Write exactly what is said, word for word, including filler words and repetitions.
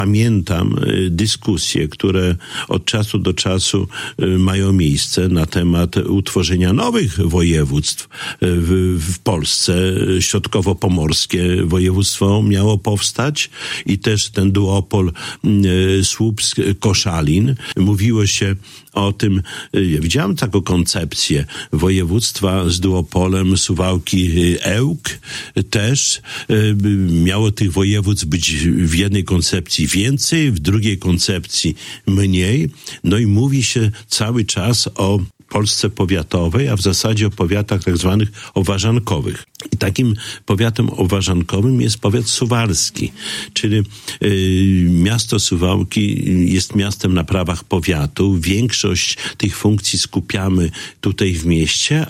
Pamiętam dyskusje, które od czasu do czasu mają miejsce na temat utworzenia nowych województw w, w Polsce. Środkowo-pomorskie województwo miało powstać i też ten duopol Słupsk-Koszalin. Mówiło się o tym, ja widziałem taką koncepcję województwa z duopolem Suwałki-Ełk też. Miało tych województw być w jednej koncepcji więcej, w drugiej koncepcji mniej. No i mówi się cały czas o Polsce powiatowej, a w zasadzie o powiatach tak zwanych owarzankowych. I takim powiatem owarzankowym jest powiat suwalski, czyli y, miasto Suwałki jest miastem na prawach powiatu. Większość tych funkcji skupiamy tutaj w mieście,